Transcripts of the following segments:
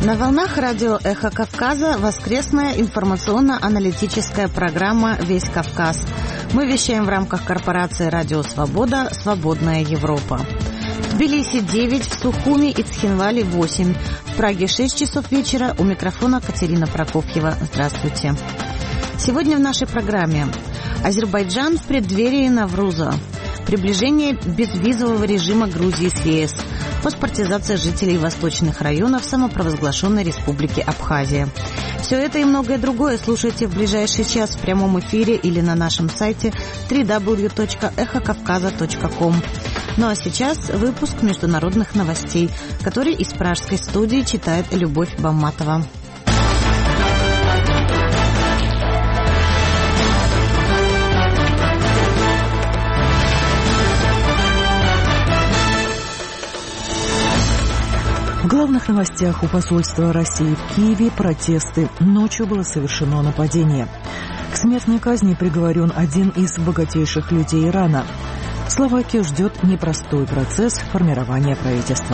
На волнах радио «Эхо Кавказа» воскресная информационно-аналитическая программа «Весь Кавказ». Мы вещаем в рамках корпорации «Радио Свобода. Свободная Европа». В Тбилиси 9, в Сухуми и Цхинвале 8. В Праге 6 часов вечера. У микрофона Катерина Прокофьева. Здравствуйте. Сегодня в нашей программе Азербайджан в преддверии Навруза. Приближение безвизового режима Грузии с ЕС. Паспортизация жителей восточных районов самопровозглашенной республики Абхазия. Все это и многое другое слушайте в ближайший час в прямом эфире или на нашем сайте www.ekhokavkaza.com. Ну а сейчас выпуск международных новостей, который из пражской студии читает Любовь Бамматова. В главных новостях: у посольства России в Киеве протесты. Ночью было совершено нападение. К смертной казни приговорен один из богатейших людей Ирана. Словакию ждет непростой процесс формирования правительства.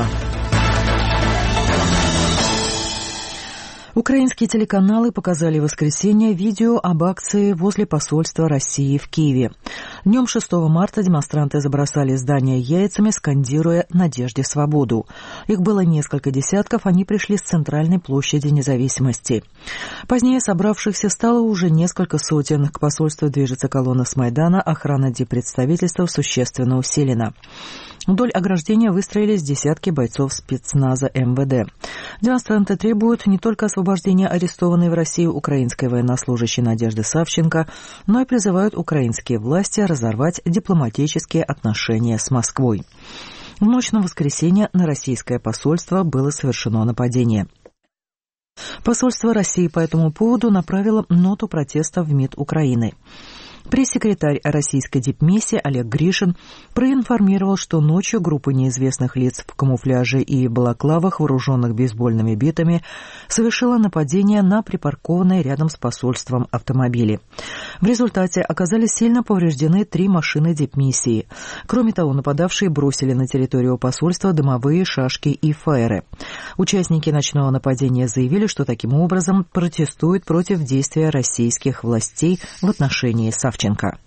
Украинские телеканалы показали в воскресенье видео об акции возле посольства России в Киеве. Днем 6 марта демонстранты забросали здание яйцами, скандируя «Надежде свободу». Их было несколько десятков, они пришли с центральной площади Независимости. Позднее собравшихся стало уже несколько сотен. К посольству движется колонна с Майдана, охрана диппредставительства существенно усилена. Вдоль ограждения выстроились десятки бойцов спецназа МВД. Демонстранты требуют не только освобождения арестованной в России украинской военнослужащей Надежды Савченко, но и призывают украинские власти разорвать дипломатические отношения с Москвой. В ночь на воскресенье на российское посольство было совершено нападение. Посольство России по этому поводу направило ноту протеста в МИД Украины. Пресс-секретарь российской дипмиссии Олег Гришин проинформировал, что ночью группа неизвестных лиц в камуфляже и балаклавах, вооруженных бейсбольными битами, совершила нападение на припаркованные рядом с посольством автомобили. В результате оказались сильно повреждены 3 машины дипмиссии. Кроме того, нападавшие бросили на территорию посольства дымовые шашки и фаеры. Участники ночного нападения заявили, что таким образом протестуют против действия российских властей в отношении Савченко.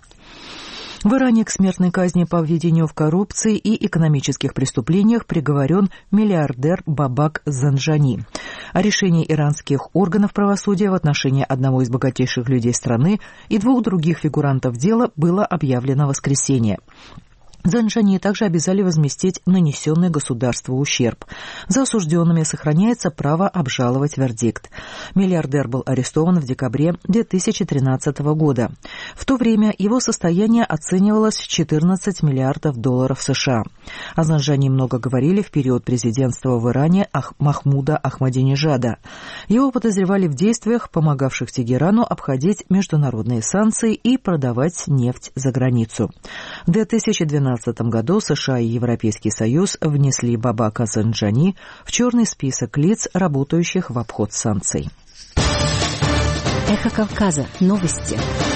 В Иране к смертной казни по обвинению в коррупции и экономических преступлениях приговорен миллиардер Бабак Занжани. О решении иранских органов правосудия в отношении одного из богатейших людей страны и 2 других фигурантов дела было объявлено в воскресенье. Занжани также обязали возместить нанесенный государству ущерб. За осужденными сохраняется право обжаловать вердикт. Миллиардер был арестован в декабре 2013 года. В то время его состояние оценивалось в 14 миллиардов долларов США. О Занжани много говорили в период президентства в Иране Махмуда Ахмадинежада. Его подозревали в действиях, помогавших Тегерану обходить международные санкции и продавать нефть за границу. В 2012 году США и Европейский Союз внесли Бабака Занжани в черный список лиц, работающих в обход санкций. Эхо Кавказа. Новости.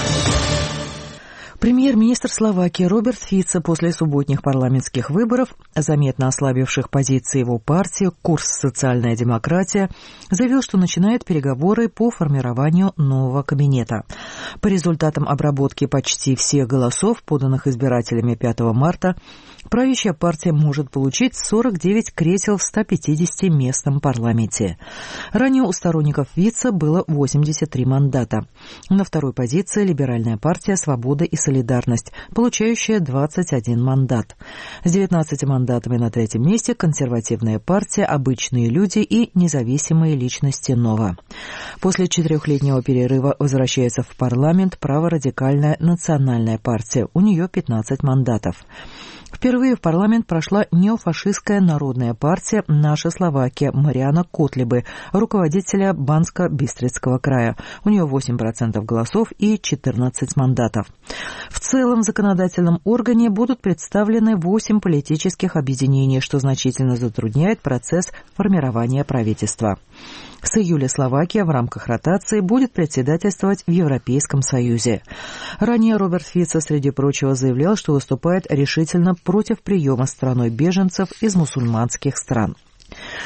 Премьер-министр Словакии Роберт Фицо после субботних парламентских выборов, заметно ослабивших позиции его партии «Курс социальная демократия», заявил, что начинает переговоры по формированию нового кабинета. По результатам обработки почти всех голосов, поданных избирателями 5 марта, правящая партия может получить 49 кресел в 150-местном парламенте. Ранее у сторонников Фицо было 83 мандата. На второй позиции либеральная партия «Свобода и солидарность», получающая 21 мандат. С 19 мандатами на третьем месте консервативная партия «Обычные люди» и независимые личности «Нова». После 4-летнего перерыва возвращается в парламент праворадикальная национальная партия. У нее 15 мандатов. Впервые в парламент прошла неофашистская народная партия «Наша Словакия» Мариана Котлебы, руководителя Банско-Бистрицкого края. У нее 8% голосов и 14 мандатов. В целом в законодательном органе будут представлены 8 политических объединений, что значительно затрудняет процесс формирования правительства. С июля Словакия в рамках ротации будет председательствовать в Европейском Союзе. Ранее Роберт Фицо, среди прочего, заявлял, что выступает решительно против приема страной беженцев из мусульманских стран.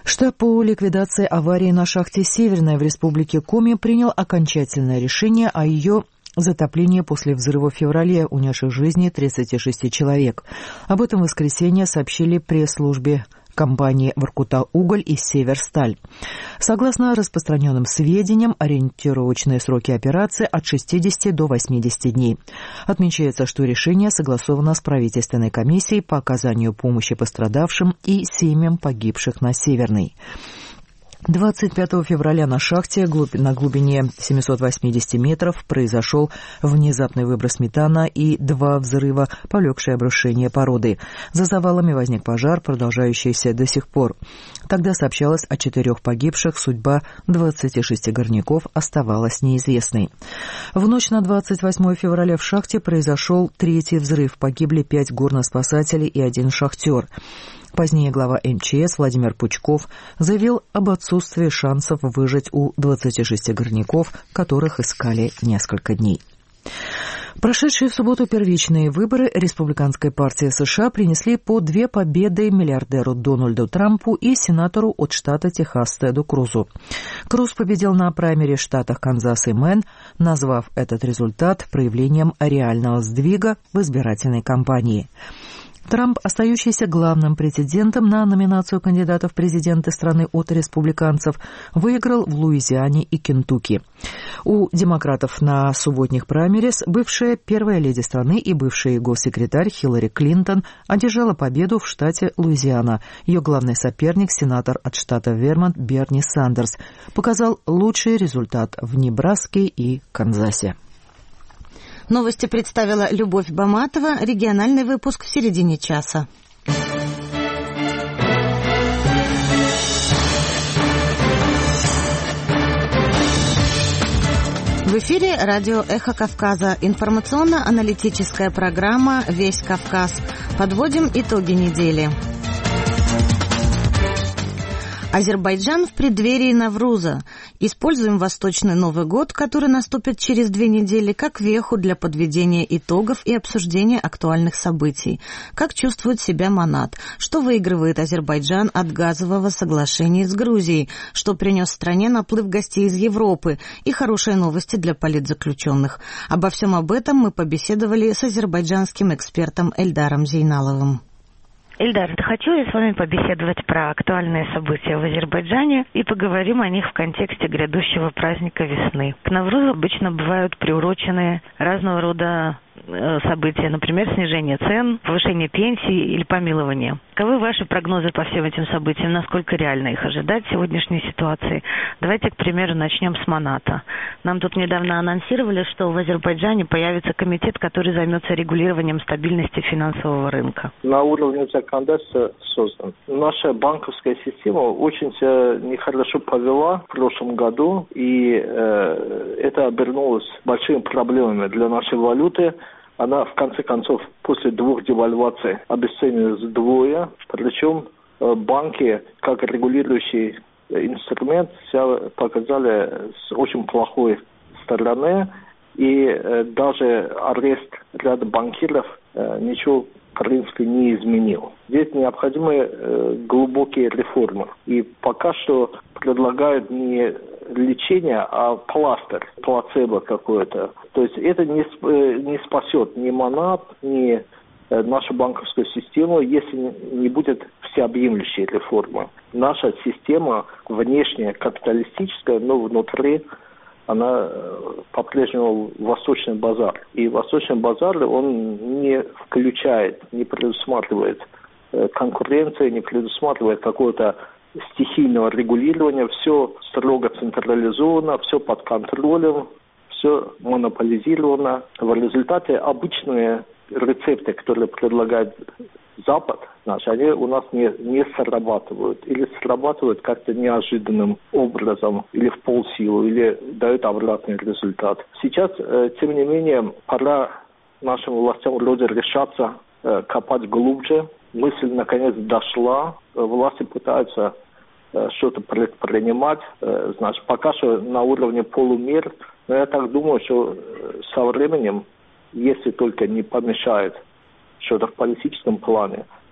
Штаб по ликвидации аварии на шахте «Северная» в республике Коми принял окончательное решение о ее затоплении после взрыва в феврале, унесших жизни 36 человек. Об этом в воскресенье сообщили пресс-службе компании «Воркута-Уголь» и «Северсталь». Согласно распространенным сведениям, ориентировочные сроки операции от 60 до 80 дней. Отмечается, что решение согласовано с правительственной комиссией по оказанию помощи пострадавшим и семьям погибших на Северной. 25 февраля на шахте на глубине 780 метров произошел внезапный выброс метана и 2 взрыва, повлекшие обрушение породы. За завалами возник пожар, продолжающийся до сих пор. Тогда сообщалось о 4 погибших, судьба 26 горняков оставалась неизвестной. В ночь на 28 февраля в шахте произошел 3-й взрыв, погибли 5 горноспасателей и 1 шахтер. Позднее глава МЧС Владимир Пучков заявил об отсутствии шансов выжить у 26 горняков, которых искали несколько дней. Прошедшие в субботу первичные выборы Республиканской партии США принесли по 2 победы миллиардеру Дональду Трампу и сенатору от штата Техас Теду Крузу. Круз победил на праймере в штатах Канзас и Мэн, назвав этот результат проявлением реального сдвига в избирательной кампании. Трамп, остающийся главным претендентом на номинацию кандидата в президенты страны от республиканцев, выиграл в Луизиане и Кентукки. У демократов на субботних праймерис бывшая первая леди страны и бывший госсекретарь Хиллари Клинтон одержала победу в штате Луизиана. Ее главный соперник, сенатор от штата Вермонт Берни Сандерс, показал лучший результат в Небраске и Канзасе. Новости представила Любовь Баматова. Региональный выпуск в середине часа. В эфире радио «Эхо Кавказа». Информационно-аналитическая программа «Весь Кавказ». Подводим итоги недели. Азербайджан в преддверии Навруза. Используем Восточный Новый год, который наступит через 2 недели, как веху для подведения итогов и обсуждения актуальных событий. Как чувствует себя Манат? Что выигрывает Азербайджан от газового соглашения с Грузией? Что принес стране наплыв гостей из Европы? И хорошие новости для политзаключенных. Обо всем об этом мы побеседовали с азербайджанским экспертом Эльдаром Зейналовым. Эльдар, хочу я с вами побеседовать про актуальные события в Азербайджане и поговорим о них в контексте грядущего праздника весны. К Наврузу обычно бывают приурочены разного рода события, например, снижение цен, повышение пенсий или помилование. Каковы ваши прогнозы по всем этим событиям? Насколько реально их ожидать в сегодняшней ситуации? Давайте, к примеру, начнем с Маната. Нам тут недавно анонсировали, что в Азербайджане появится комитет, который займется регулированием стабильности финансового рынка. На уровне законодательства создан. Наша банковская система очень себя нехорошо повела в прошлом году, и это обернулось большими проблемами для нашей валюты. Она, в конце концов, после 2 девальваций обесценилась вдвое. Причем банки, как регулирующий инструмент, себя показали с очень плохой стороны. И даже арест ряда банкиров ничего, в принципе, не изменил. Здесь необходимы глубокие реформы. И пока что предлагают не лечение, а пластырь, плацебо какое-то. То есть это не спасет ни Манат, ни нашу банковскую систему, если не будет всеобъемлющей реформы. Наша система внешне капиталистическая, но внутри она по-прежнему Восточный базар. И Восточный базар, он не включает, не предусматривает конкуренции, не предусматривает какого-то стихийного регулирования, все строго централизовано, все под контролем, все монополизировано. В результате обычные рецепты, которые предлагает Запад, они у нас не срабатывают. Или срабатывают как-то неожиданным образом, или в полсилу, или дают обратный результат. Сейчас, тем не менее, пора нашим властям вроде решаться копать глубже. Мысль наконец дошла. Власти пытаются что-то предпринимать. Пока что на уровне полумер. Но я так думаю, что со временем, если только не помешает что-то в политическом плане,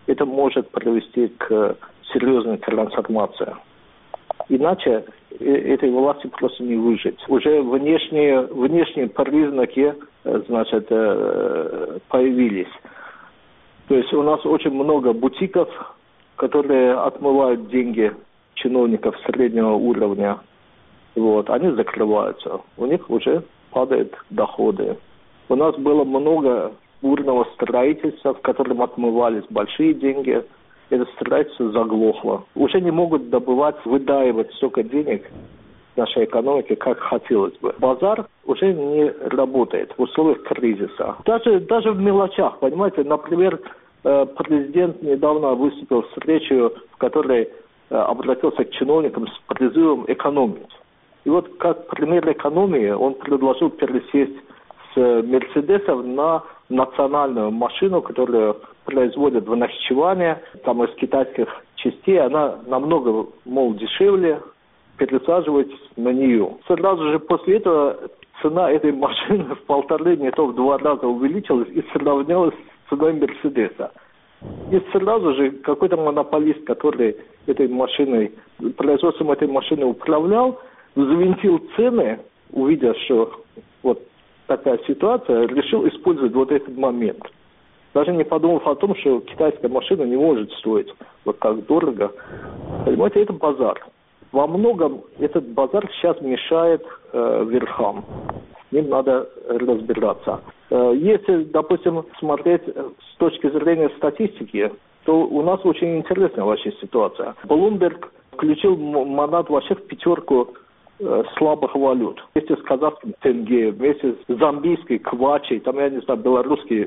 это может привести к серьезной трансформации. Иначе этой власти просто не выжить. Уже внешние признаки, значит, появились. То есть у нас очень много бутиков, которые отмывают деньги чиновников среднего уровня. Вот, они закрываются. У них уже падают доходы. У нас было много бурного строительства, в котором отмывались большие деньги. Это строительство заглохло. Уже не могут выдаивать столько денег нашей экономики, как хотелось бы. Базар уже не работает в условиях кризиса. Даже в мелочах, понимаете, например, президент недавно выступил с речью, в которой обратился к чиновникам с призывом экономить. И вот как пример экономии он предложил пересесть с Мерседесов на национальную машину, которую производят в Нахичеване, там из китайских частей, она намного, дешевле, пересаживать на нее. Сразу же после этого цена этой машины в 1,5, не то в 2 раза увеличилась и сравнялась с ценой Мерседеса. И сразу же какой-то монополист, который производством этой машины управлял, завинтил цены, увидя, что вот такая ситуация, решил использовать вот этот момент. Даже не подумав о том, что китайская машина не может стоить вот так дорого. Понимаете, это базар. Во многом этот базар сейчас мешает верхам. С ним надо разбираться. Если, допустим, смотреть с точки зрения статистики, то у нас очень интересная вообще ситуация. Bloomberg включил монат вообще в 5 слабых валют. Вместе с казахским тенге, вместе с замбийской квачей, там, я не знаю, белорусский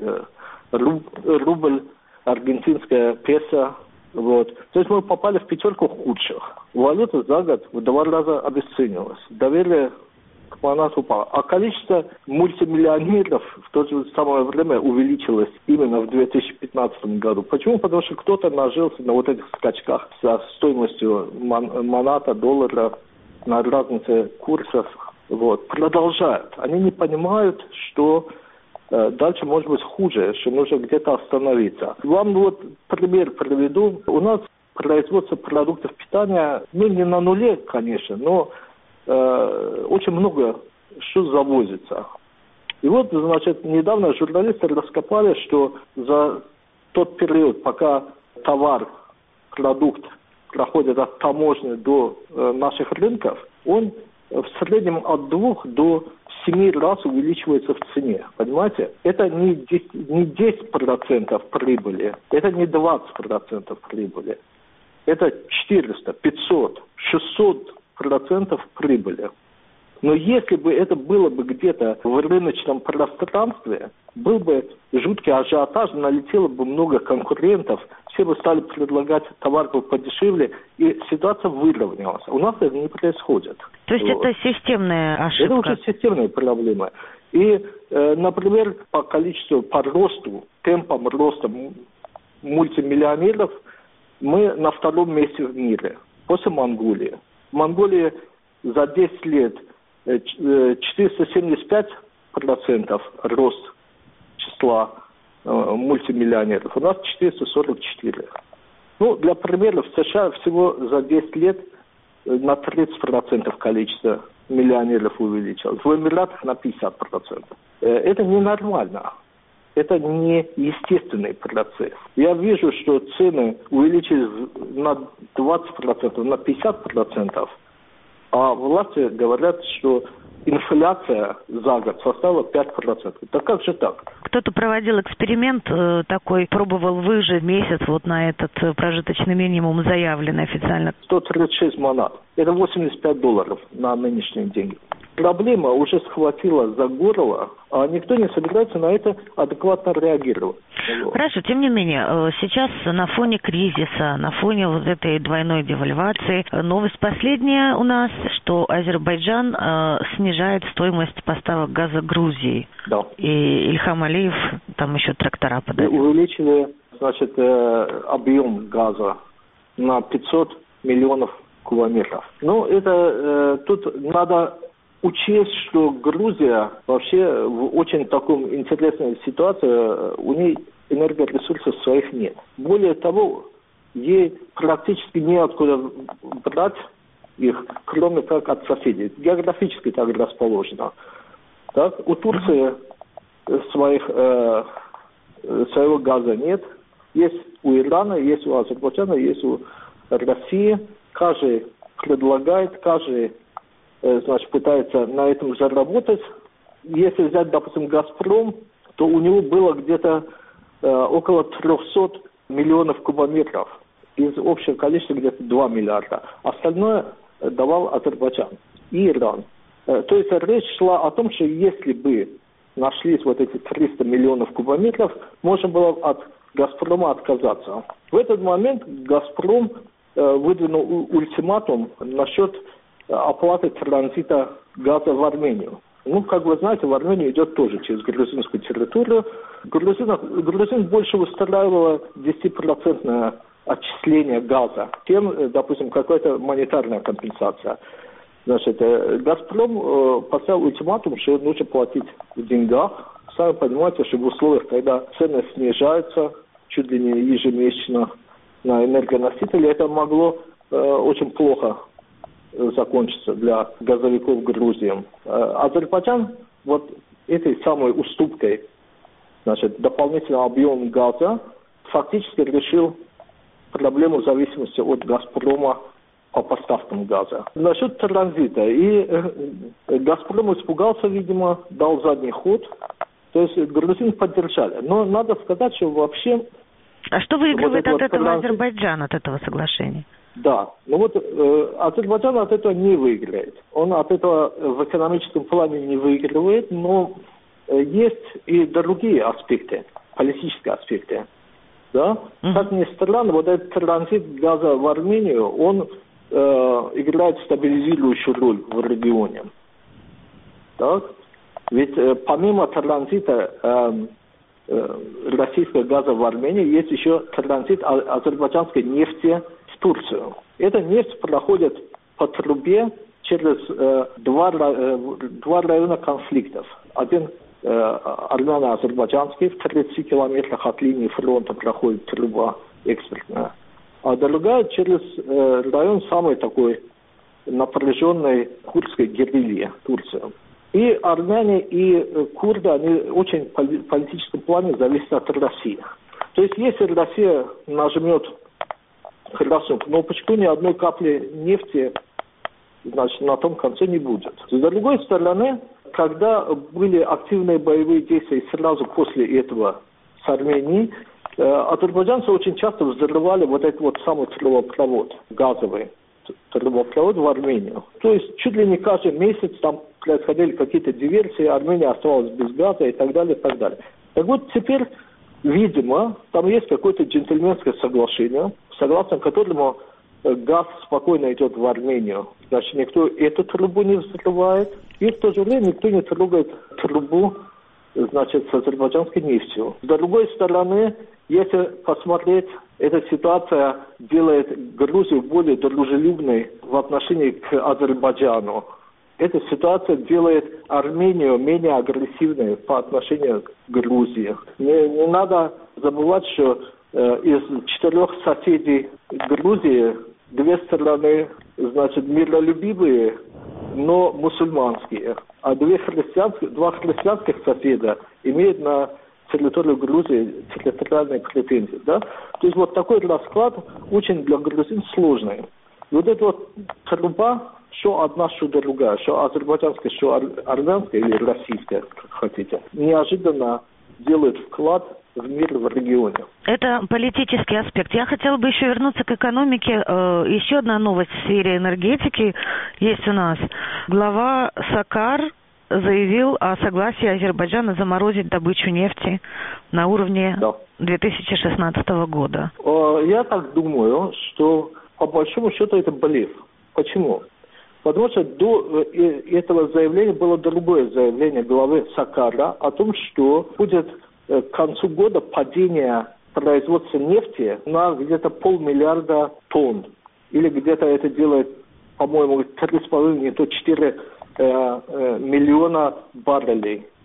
рубль, аргентинская песо. Вот. То есть мы попали в 5 худших. Валюта за год в 2 раза обесценилась. Доверие к монету упало. А количество мультимиллионеров в то же самое время увеличилось именно в 2015 году. Почему? Потому что кто-то нажился на вот этих скачках со стоимостью моната, доллара, на разнице курсов. Вот. Продолжают. Они не понимают, что дальше может быть хуже, что нужно где-то остановиться. Вам вот пример приведу. У нас производство продуктов питания, не на нуле, конечно, но очень много что завозится. И вот, значит, недавно журналисты раскопали, что за тот период, пока товар, продукт проходит от таможни до наших рынков, он в среднем от 2 до 7 раз увеличивается в цене. Понимаете? Это не 10% прибыли, это не 20% прибыли. Это 400, 500, 600% прибыли. Но если бы это было бы где-то в рыночном пространстве, был бы жуткий ажиотаж, налетело бы много конкурентов, все бы стали предлагать товар подешевле, и ситуация выровнялась. У нас это не происходит. То есть это системная ошибка? Это уже системная проблема. И, например, по росту, темпам роста мультимиллионеров мы на 2-м месте в мире, после Монголии. В Монголии за 10 лет 475% рост числа мультимиллионеров. У нас 444. Для примера, в США всего за 10 лет на 30% количество миллионеров увеличилось. В Эмиратах на 50%. Это ненормально. Это не естественный процесс. Я вижу, что цены увеличились на 20%, на 50%. А власти говорят, что инфляция за год составила 5%. Да как же так? Кто-то проводил эксперимент такой, пробовал выжить месяц вот на этот прожиточный минимум, заявленный официально. 136 монат. Это $85 на нынешние деньги. Проблема уже схватила за горло, а никто не собирается на это адекватно реагировать. Хорошо, тем не менее, сейчас на фоне кризиса, на фоне вот этой двойной девальвации, новость последняя у нас, что Азербайджан снижает стоимость поставок газа Грузии. Да. И Ильхам Алиев там еще трактора подает. Увеличили, объем газа на 500 миллионов кубометров. Тут надо учесть, что Грузия вообще в очень таком интересной ситуации, у нее энергоресурсов своих нет. Более того, ей практически неоткуда брать их, кроме как от соседей. Географически так расположено. Так? У Турции своего газа нет. Есть у Ирана, есть у Азербайджана, есть у России. Каждый предлагает, каждый пытается на этом заработать. Если взять, допустим, «Газпром», то у него было где-то около 300 миллионов кубометров. Из общего количества где-то 2 миллиарда. Остальное давал Азербайджан и Иран. То есть речь шла о том, что если бы нашлись вот эти 300 миллионов кубометров, можно было от «Газпрома» отказаться. В этот момент «Газпром» выдвинул ультиматум насчет оплаты транзита газа в Армению. Как вы знаете, в Армению идет тоже через грузинскую территорию. Грузин больше устраивало 10% отчисление газа, чем, допустим, какая-то монетарная компенсация. «Газпром» поставил ультиматум, что нужно платить в деньгах. Сами понимаете, что в условиях, когда цены снижаются чуть ли не ежемесячно на энергоносители, это могло очень плохо закончиться для газовиков Грузии. Азербайджан вот этой самой уступкой, дополнительным объемом газа, фактически решил проблему зависимости от «Газпрома» по поставкам газа. Насчет транзита. И «Газпром» испугался, видимо, дал задний ход. То есть грузин поддержали. Но надо сказать, что вообще... А что выигрывает от этого Азербайджан, от этого соглашения? Да. Азербайджан от этого не выигрывает. Он от этого в экономическом плане не выигрывает, но есть и другие аспекты, политические аспекты. Да? Как ни странно, вот этот транзит газа в Армению, он играет стабилизирующую роль в регионе. Так? Ведь помимо транзита российского газа в Армению, есть еще транзит азербайджанской нефти в Турцию. Эта нефть проходит по трубе через два района конфликтов. Один армяно-азербайджанский, в 30 километрах от линии фронта проходит труба экспортная. А другая через район самой такой напряженной курдской герильи Турции. И армяне, и курды, они очень в политическом плане зависят от России. То есть, если Россия нажмет красную кнопочку, ни одной капли нефти, на том конце не будет. С другой стороны, когда были активные боевые действия сразу после этого с Арменией, азербайджанцы очень часто взрывали вот этот вот самый трубопровод, газовый трубопровод в Армению. То есть чуть ли не каждый месяц там происходили какие-то диверсии, Армения оставалась без газа и так далее, и так далее. Так вот теперь, видимо, там есть какое-то джентльменское соглашение, согласно которому газ спокойно идет в Армению. Значит, никто эту трубу не взрывает, и в то же время никто не трогает трубу, значит, с азербайджанской нефтью. С другой стороны, если посмотреть, эта ситуация делает Грузию более дружелюбной в отношении к Азербайджану. Эта ситуация делает Армению менее агрессивной по отношению к Грузии. Не надо забывать, что из 4 соседей Грузии 2 страны, значит, миролюбивые, но мусульманские. А 2 христианских соседа имеют на территорию Грузии территориальные претензии. Да? То есть вот такой расклад очень для грузин сложный. И вот эта вот труба, что одна, что другая, что азербайджанская, что армянская или российская, как хотите, неожиданно делает вклад в мир в регионе. Это политический аспект. Я хотела бы еще вернуться к экономике. Еще одна новость в сфере энергетики есть у нас. Глава Сакар заявил о согласии Азербайджана заморозить добычу нефти на уровне 2016 года. Я так думаю, что по большому счету это блеф. Почему? Потому что до этого заявления было другое заявление главы Сакара о том, что будет к концу года падение производства нефти на где-то 500 миллиарда тонн. Или где-то это делает, по-моему, 3,5, не то 4 миллиона баррелей.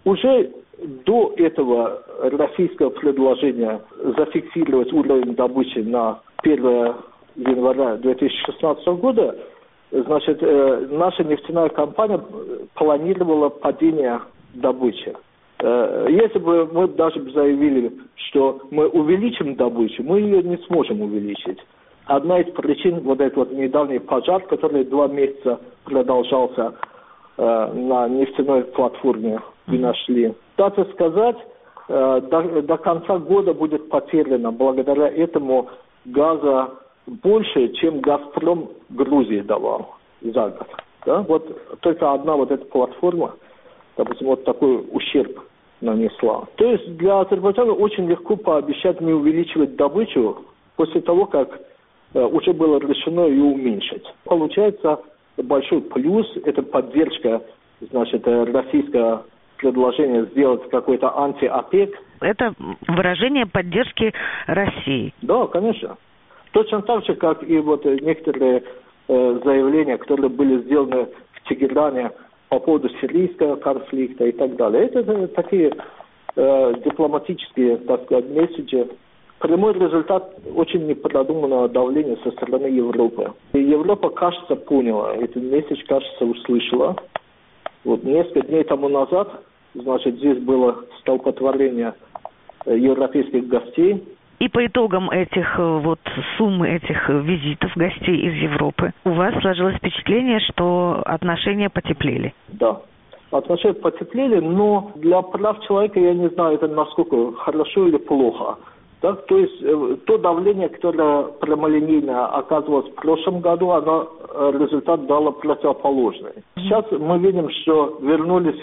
Уже до этого российского предложения зафиксировать уровень добычи на 1 января 2016 года, значит, наша нефтяная компания планировала падение добычи. Если бы мы даже заявили, что мы увеличим добычу, мы ее не сможем увеличить. Одна из причин вот этот вот недавний пожар, который 2 месяца продолжался на нефтяной платформе, мы нашли. Кстати сказать, до конца года будет потеряно благодаря этому газа больше, чем «Газпром» Грузии давал за год. Да? Вот только одна вот эта платформа, допустим, вот такой ущерб нанесла. То есть для Азербайджана очень легко пообещать не увеличивать добычу после того, как уже было решено ее уменьшить. Получается большой плюс, это поддержка, значит, российского предложения сделать какой-то анти-ОПЕК. Это выражение поддержки России. Да, конечно. Точно так же, как и вот некоторые заявления, которые были сделаны в Тегеране по поводу сирийского конфликта и так далее. Это такие дипломатические, так сказать, месседжи. Прямой результат очень непродуманного давления со стороны Европы. И Европа, кажется, поняла, этот месседж, кажется, услышала. Вот несколько дней тому назад, значит, здесь было столпотворение европейских гостей. И по итогам этих вот суммы этих визитов гостей из Европы у вас сложилось впечатление, что отношения потеплели? Да, отношения потеплели, но для прав человека я не знаю, это насколько хорошо или плохо. Так, то есть то давление, которое прямолинейно оказывалось в прошлом году, оно результат дало противоположный. Сейчас мы видим, что вернулись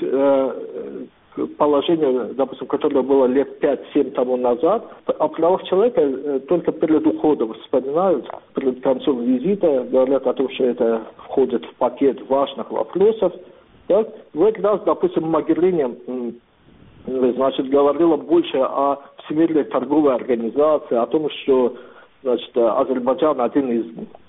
к положению, допустим, которое было лет 5-7 тому назад. О правах человека только перед уходом вспоминают, перед концом визита, говорят о том, что это входит в пакет важных вопросов. Так? В этот раз, допустим, Могерини, значит, говорила больше о Всемирной торговой организации, о том, что, значит, Азербайджан один из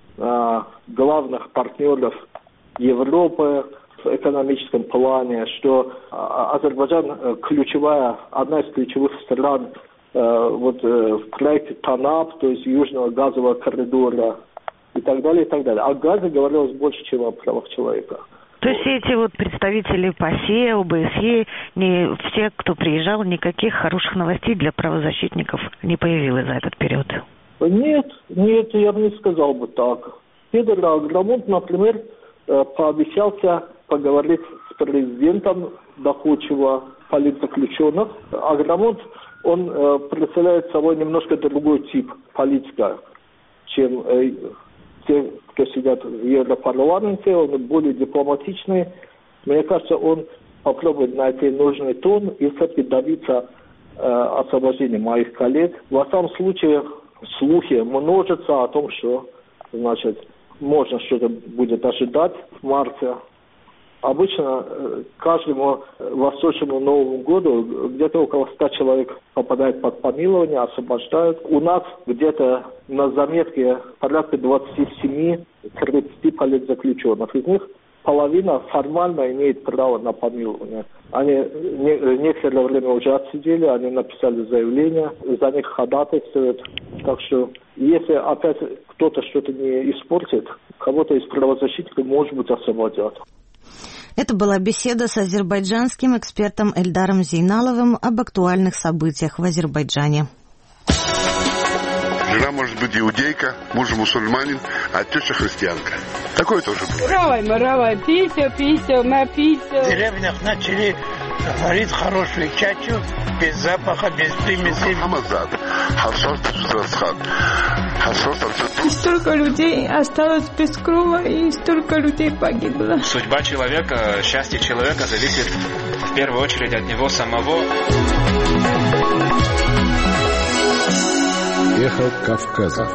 главных партнеров Европы в экономическом плане, что Азербайджан ключевая, одна из ключевых стран вот в проекте ТАНАП, то есть Южного газового коридора и так далее, и так далее. О газе говорилось больше, чем о правах человека. То есть все эти вот представители ПАСЕ, ОБСЕ, не все, кто приезжал, никаких хороших новостей для правозащитников не появилось за этот период? Нет, я бы не сказал бы так. Федор Аграмонт, например, пообещался поговорить с президентом доходчиво политзаключенных. Аграмонт, он представляет собой немножко другой тип политика, чем те, кто сидят в Европарламенте, он более дипломатичный. Мне кажется, он попробует найти нужный тон и все-таки добиться освобождения моих коллег. Во всяком случае, слухи множатся о том, что, значит, можно что-то будет ожидать в марте. Обычно каждому восточному Новому году где-то около 100 человек попадает под помилование, освобождают. У нас где-то на заметке порядка 27-30 политзаключенных. Из них половина формально имеет право на помилование. Они некоторое время уже отсидели, они написали заявление, за них ходатайствуют. Так что, если опять кто-то что-то не испортит, кого-то из правозащитников, может быть, освободят. Это была беседа с азербайджанским экспертом Эльдаром Зейналовым об актуальных событиях в Азербайджане. Жена может быть иудейка, муж мусульманин, а теща христианка. Такое тоже было. Равай, пися, на пися. В деревнях начали варить хорошую чачу, без запаха, без примесей. И столько людей осталось без крова, и столько людей погибло. Судьба человека, счастье человека зависит в первую очередь от него самого. Эхо Кавказа.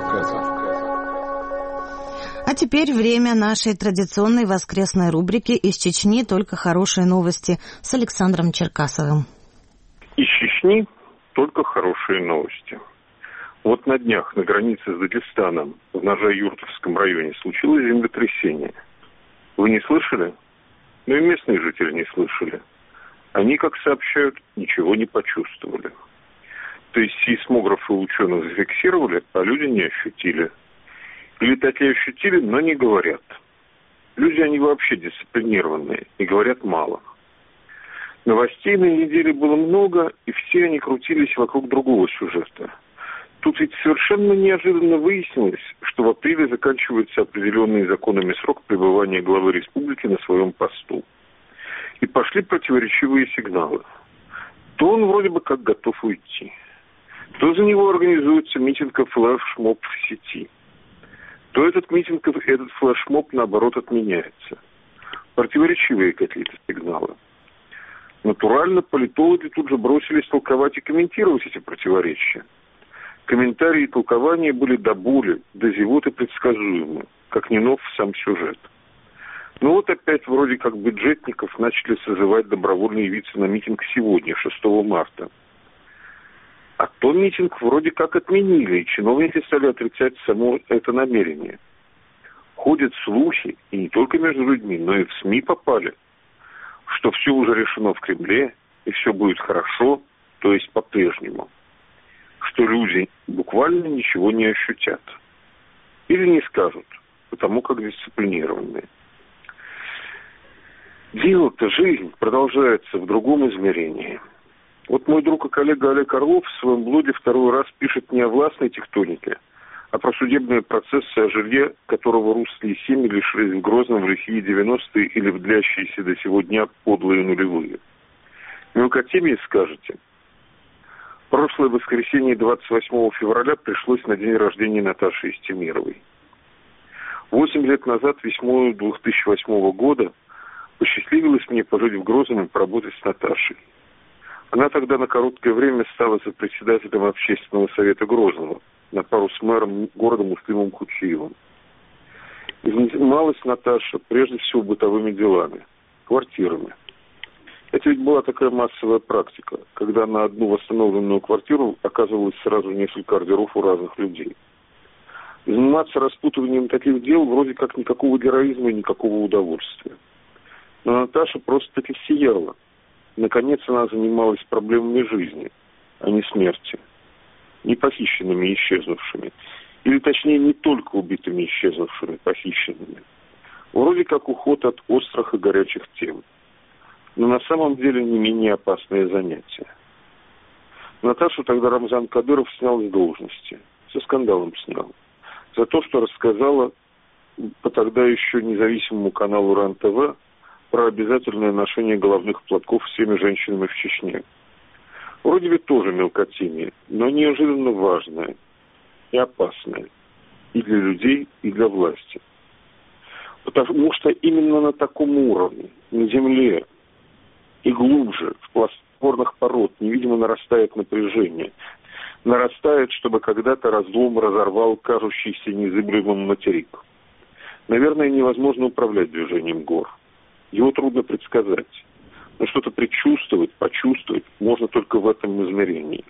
А теперь время нашей традиционной воскресной рубрики «Из Чечни только хорошие новости» с Александром Черкасовым. Из Чечни только хорошие новости. Вот на днях на границе с Дагестаном в Ножа-Юртовском районе случилось землетрясение. Вы не слышали? Ну и местные жители не слышали. Они, как сообщают, ничего не почувствовали. То есть сейсмографы ученых зафиксировали, а люди не ощутили. Или такие ощутили, но не говорят. Люди, они вообще дисциплинированные и говорят мало. Новостей на неделе было много, и все они крутились вокруг другого сюжета. Тут ведь совершенно неожиданно выяснилось, что в апреле заканчивается определенный законами срок пребывания главы республики на своем посту. И пошли противоречивые сигналы. То он вроде бы как готов уйти, то за него организуется митинг и флешмоб в сети, то этот митинг и этот флешмоб, наоборот, отменяется. Противоречивые какие-то сигналы. Натурально политологи тут же бросились толковать и комментировать эти противоречия. Комментарии и толкования были до боли, до зевоты предсказуемы, как не нов сам сюжет. Но вот опять вроде как бюджетников начали созывать добровольные явиться на митинг сегодня, 6 марта. А то митинг вроде как отменили, и чиновники стали отрицать само это намерение. Ходят слухи, и не только между людьми, но и в СМИ попали, что все уже решено в Кремле, и все будет хорошо, то есть по-прежнему. Что люди буквально ничего не ощутят. Или не скажут, потому как дисциплинированные. Дело-то, жизнь продолжается в другом измерении. Вот мой друг и коллега Олег Орлов в своем блоге второй раз пишет не о властной тектонике, а про судебные процессы о жилье, которого русские семьи лишились в Грозном в лихие 90-е или в длящиеся до сего дня подлые нулевые. Мелкотемье, скажете? Прошлое воскресенье 28 февраля пришлось на день рождения Наташи Истемировой. 8 лет назад, весной 2008 года, посчастливилось мне пожить в Грозном и поработать с Наташей. Она тогда на короткое время стала председателем общественного совета Грозного, на пару с мэром города Муслимом Кучиевым. И занималась Наташа прежде всего бытовыми делами, квартирами. Это ведь была такая массовая практика, когда на одну восстановленную квартиру оказывалось сразу несколько ордеров у разных людей. Заниматься распутыванием таких дел вроде как никакого героизма и никакого удовольствия. Но Наташа просто-таки сияла. Наконец она занималась проблемами жизни, а не смерти. Не похищенными и исчезнувшими. Или точнее не только убитыми и исчезнувшими, похищенными. Вроде как уход от острых и горячих тем. Но на самом деле не менее опасное занятие. Наташу тогда Рамзан Кадыров снял с должности. Со скандалом снял. За то, что рассказала по тогда еще независимому каналу РЕН-ТВ про обязательное ношение головных платков всеми женщинами в Чечне. Вроде бы тоже мелкотемье, но неожиданно важное и опасное и для людей, и для власти. Потому что именно на таком уровне, на земле и глубже, в пласт горных пород, невидимо нарастает напряжение. Нарастает, чтобы когда-то разлом разорвал кажущийся незыблемым материк. Наверное, невозможно управлять движением гор. Его трудно предсказать. Но что-то предчувствовать, почувствовать можно только в этом измерении.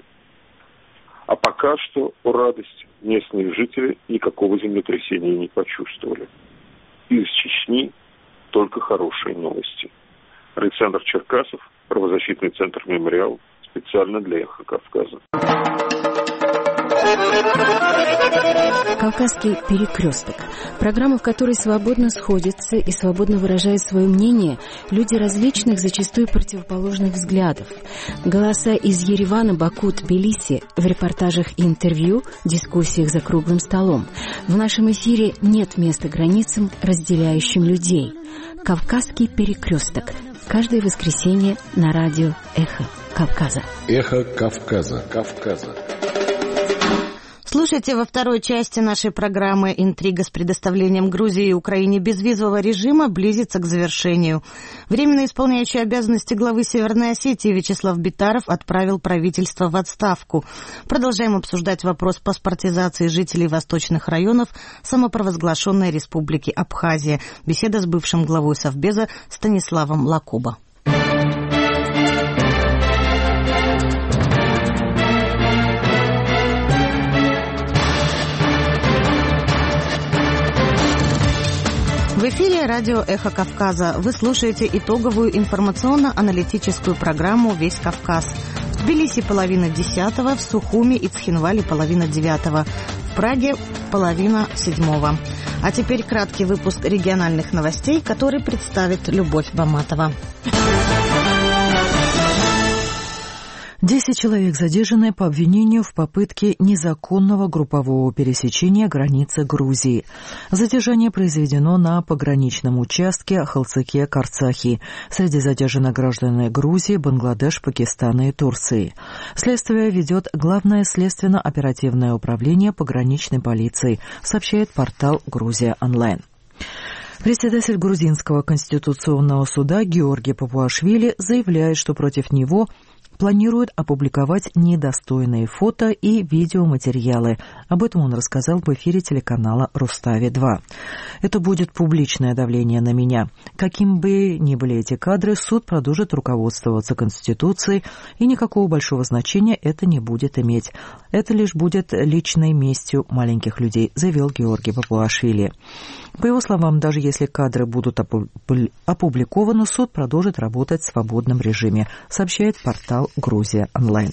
А пока что, о радость, местные жители никакого землетрясения не почувствовали. Из Чечни только хорошие новости. Александр Черкасов, правозащитный центр «Мемориал», специально для «Эхо Кавказа». «Кавказский перекресток» – программа, в которой свободно сходятся и свободно выражают свое мнение люди различных, зачастую противоположных взглядов. Голоса из Еревана, Баку, Тбилиси в репортажах и интервью, дискуссиях за круглым столом. В нашем эфире нет места границам, разделяющим людей. «Кавказский перекресток» – каждое воскресенье на радио «Эхо Кавказа». «Эхо Кавказа». Кавказа. Слушайте во второй части нашей программы «Интрига с предоставлением Грузии и Украине безвизового режима» близится к завершению. Временно исполняющий обязанности главы Северной Осетии Вячеслав Битаров отправил правительство в отставку. Продолжаем обсуждать вопрос паспортизации жителей восточных районов самопровозглашенной Республики Абхазия. Беседа с бывшим главой Совбеза Станиславом Лакоба. В эфире эфире радио «Эхо Кавказа». Вы слушаете итоговую информационно-аналитическую программу «Весь Кавказ». В Тбилиси 9:30, в Сухуми и Цхинвале 9:30, в Праге 6:30. А теперь краткий выпуск региональных новостей, который представит Любовь Баматова. 10 человек задержаны по обвинению в попытке незаконного группового пересечения границы Грузии. Задержание произведено на пограничном участке Ахалцыке-Карцахи. Среди задержанных граждане Грузии, Бангладеш, Пакистана и Турции. Следствие ведет Главное следственно-оперативное управление пограничной полиции, сообщает портал «Грузия онлайн». Председатель Грузинского конституционного суда Георгий Папуашвили заявляет, что против него планирует опубликовать недостойные фото и видеоматериалы. Об этом он рассказал в эфире телеканала «Рустави-2». Это будет публичное давление на меня. Каким бы ни были эти кадры, суд продолжит руководствоваться Конституцией, и никакого большого значения это не будет иметь. Это лишь будет личной местью маленьких людей, заявил Георгий Папуашвили. По его словам, даже если кадры будут опубликованы, суд продолжит работать в свободном режиме, сообщает портал «Грузия онлайн».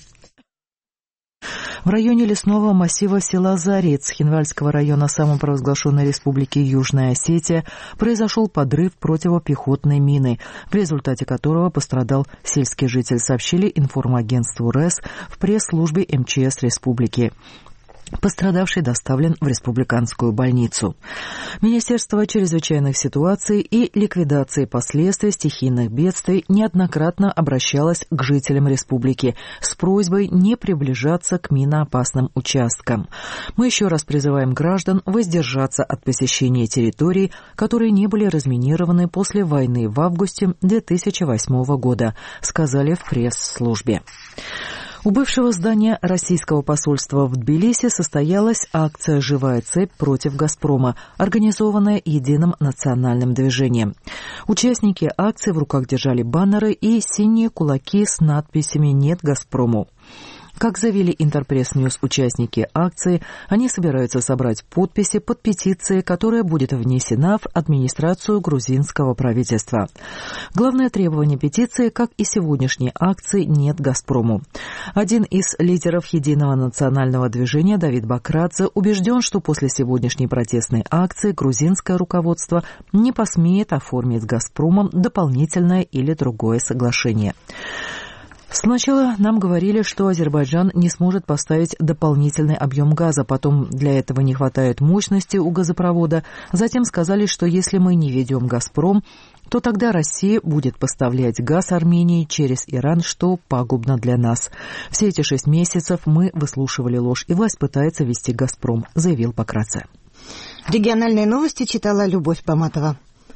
В районе лесного массива села Зарец Цхинвальского района самопровозглашенной республики Южная Осетия произошел подрыв противопехотной мины, в результате которого пострадал сельский житель, сообщили информагентству РЭС в пресс-службе МЧС республики. Пострадавший доставлен в республиканскую больницу. Министерство чрезвычайных ситуаций и ликвидации последствий стихийных бедствий неоднократно обращалось к жителям республики с просьбой не приближаться к миноопасным участкам. Мы еще раз призываем граждан воздержаться от посещения территорий, которые не были разминированы после войны в августе 2008 года, сказали в пресс-службе. У бывшего здания российского посольства в Тбилиси состоялась акция «Живая цепь против Газпрома», организованная Единым национальным движением. Участники акции в руках держали баннеры и синие кулаки с надписями «Нет Газпрому». Как заявили Интерпресс-Ньюс участники акции, они собираются собрать подписи под петицией, которая будет внесена в администрацию грузинского правительства. Главное требование петиции, как и сегодняшней акции, «Нет Газпрому». Один из лидеров Единого национального движения, Давид Бакрадзе, убежден, что после сегодняшней протестной акции грузинское руководство не посмеет оформить с Газпромом дополнительное или другое соглашение. Сначала нам говорили, что Азербайджан не сможет поставить дополнительный объем газа, потом для этого не хватает мощности у газопровода. Затем сказали, что если мы не ведем «Газпром», то тогда Россия будет поставлять газ Армении через Иран, что пагубно для нас. Все эти 6 месяцев мы выслушивали ложь, и власть пытается вести «Газпром», заявил Бакрадзе. Региональные новости читала Любовь Баматова.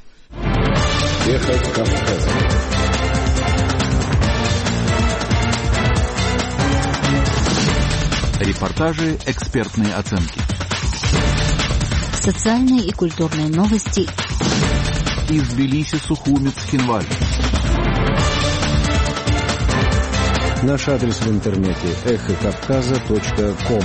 Эхо Кавказа. Репортажи, экспертные оценки. Социальные и культурные новости. Из Тбилиси, Сухуми, Цхинваль. Наш адрес в интернете эхокавказа.ком.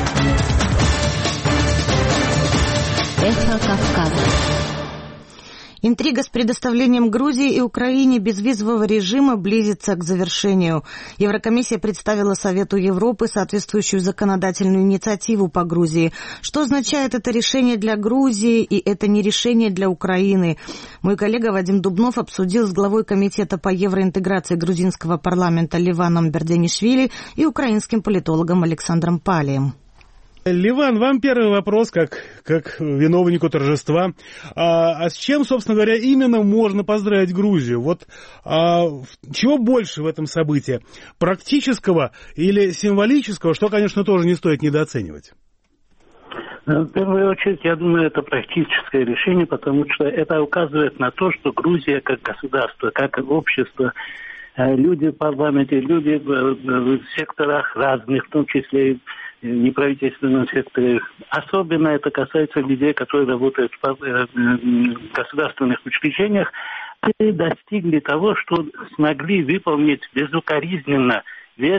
Эхо Кавказа. Интрига с предоставлением Грузии и Украине безвизового режима близится к завершению. Еврокомиссия представила Совету Европы соответствующую законодательную инициативу по Грузии. Что означает это решение для Грузии и это не решение для Украины? Мой коллега Вадим Дубнов обсудил с главой комитета по евроинтеграции грузинского парламента Ливаном Берденишвили и украинским политологом Александром Палием. Ливан, вам первый вопрос, как виновнику торжества. А с чем, собственно говоря, именно можно поздравить Грузию? Чего больше в этом событии? Практического или символического, что, конечно, тоже не стоит недооценивать? В первую очередь, я думаю, это практическое решение, потому что это указывает на то, что Грузия как государство, как общество, люди в парламенте, люди в секторах разных, в том числе и неправительственном секторе. Особенно это касается людей, которые работают в государственных учреждениях, и достигли того, что смогли выполнить безукоризненно весь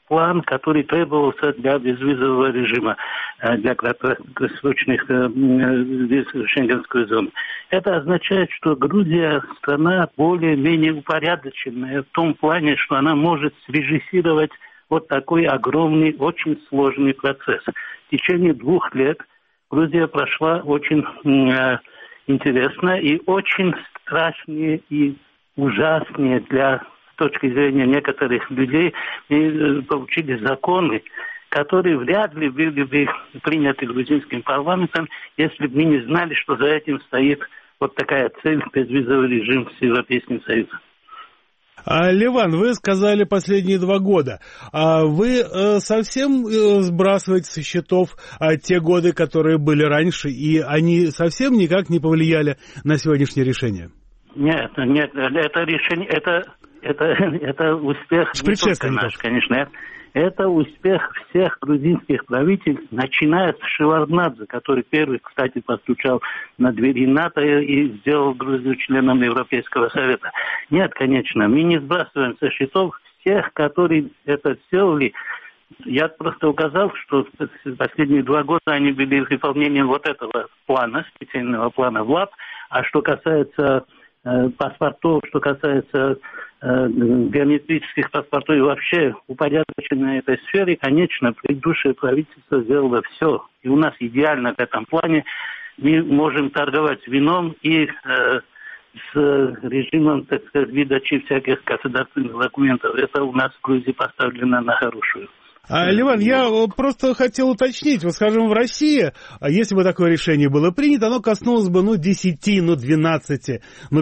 план, который требовался для безвизового режима, для краткосрочных виз в шенгенскую зону. Это означает, что Грузия страна более-менее упорядоченная в том плане, что она может срежиссировать вот такой огромный, очень сложный процесс. В течение 2 лет Грузия прошла очень интересно и очень страшные и ужасные с точки зрения некоторых людей, и получили законы, которые вряд ли были бы приняты грузинским парламентом, если бы мы не знали, что за этим стоит вот такая цель — безвизовый режим с Европейским Союзом. Леван, вы сказали последние 2 года. Вы совсем сбрасываете со счетов те годы, которые были раньше, и они совсем никак не повлияли на сегодняшнее решение? Нет, это решение, это успех не только наш, конечно. Это успех всех грузинских правительств, начиная с Шеварднадзе, который первый, кстати, постучал на двери НАТО и сделал Грузию членом Европейского Совета. Нет, конечно, мы не сбрасываем со счетов всех, которые это сделали. Я просто указал, что последние 2 года они были выполнением вот этого плана, специального плана ВЛАП. А что касается паспортов, что касается биометрических паспортов и вообще упорядоченной этой сфере, конечно, предыдущее правительство сделало все. И у нас идеально в этом плане. Мы можем торговать вином и с режимом, так сказать, выдачи всяких государственных документов. Это у нас в Грузии поставлено на хорошую. Леван, я просто хотел уточнить, вот скажем, в России, если бы такое решение было принято, оно коснулось бы 10, 12,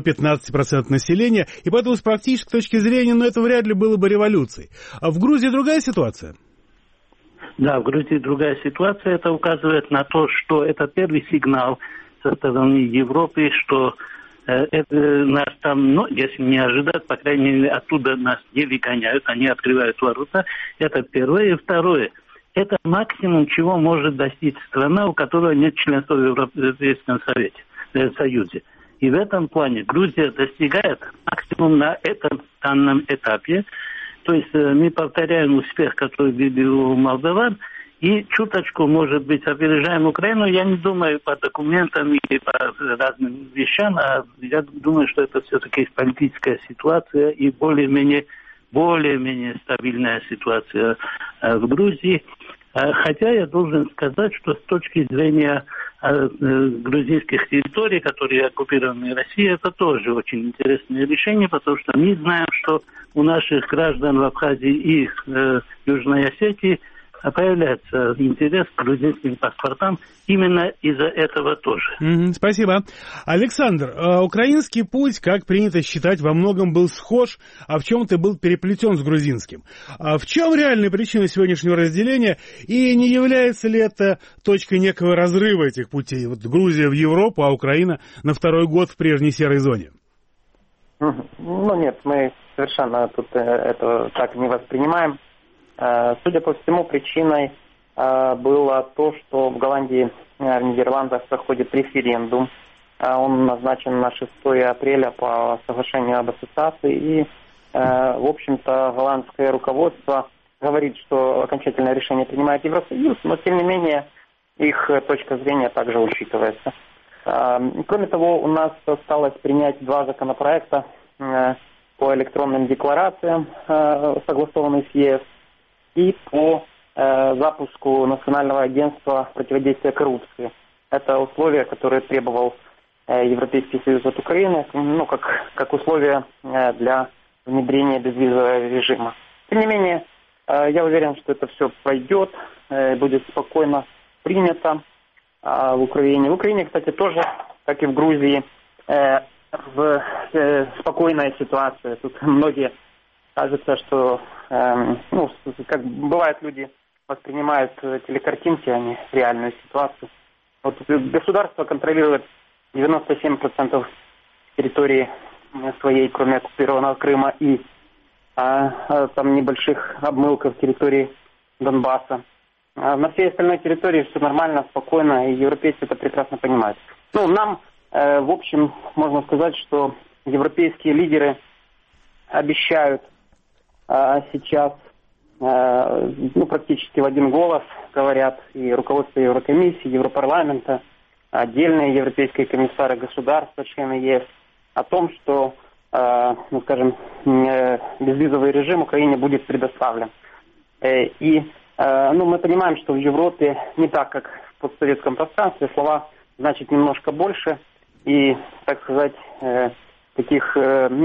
15% населения, и поэтому с практической точки зрения, это вряд ли было бы революцией. А в Грузии другая ситуация? Да, в Грузии другая ситуация. Это указывает на то, что это первый сигнал со стороны Европы, что нас там, если не ожидают, по крайней мере, оттуда нас не выгоняют, они открывают ворота. Это первое. И второе. Это максимум, чего может достичь страна, у которой нет членства в Европейском Союзе. И в этом плане Грузия достигает максимум на этом данном этапе. То есть мы повторяем успех, который был у молдаван, и чуточку, может быть, опережаем Украину. Я не думаю по документам или по разным вещам, а я думаю, что это все-таки политическая ситуация и более-менее стабильная ситуация в Грузии. Хотя я должен сказать, что с точки зрения грузинских территорий, которые оккупированы Россией, это тоже очень интересное решение, потому что мы знаем, что у наших граждан в Абхазии и Южной Осетии появляется интерес к грузинским паспортам именно из-за этого тоже. Спасибо. Александр, украинский путь, как принято считать, во многом был схож, а в чем-то был переплетен с грузинским. В чем реальная причина сегодняшнего разделения, и не является ли это точкой некого разрыва этих путей? Вот Грузия в Европу, а Украина на 2-й год в прежней серой зоне. Нет, мы совершенно тут это так не воспринимаем. Судя по всему, причиной было то, что в Голландии, в Нидерландах проходит референдум. Он назначен на 6 апреля по соглашению об ассоциации. И, в общем-то, голландское руководство говорит, что окончательное решение принимает Евросоюз, но, тем не менее, их точка зрения также учитывается. Кроме того, у нас осталось принять 2 законопроекта по электронным декларациям, согласованные с ЕС, и по запуску Национального агентства противодействия коррупции. Это условия, которые требовал Европейский Союз от Украины, как условия для внедрения безвизового режима. Тем не менее, я уверен, что это все пройдет, будет спокойно принято в Украине. В Украине, кстати, тоже, как и в Грузии, спокойная ситуация. Тут многие кажется, что, как бывает, люди воспринимают телекартинки, а не реальную ситуацию. Вот государство контролирует 97% территории своей, кроме оккупированного Крыма, и там небольших обмылков территории Донбасса. На всей остальной территории все нормально, спокойно, и европейцы это прекрасно понимают. Нам, в общем, можно сказать, что европейские лидеры обещают сейчас практически в один голос говорят и руководство Еврокомиссии, Европарламента, отдельные европейские комиссары государства, члены ЕС, о том, что, безвизовый режим Украине будет предоставлен. Мы понимаем, что в Европе не так, как в постсоветском пространстве, слова значит немножко больше, и, так сказать, таких,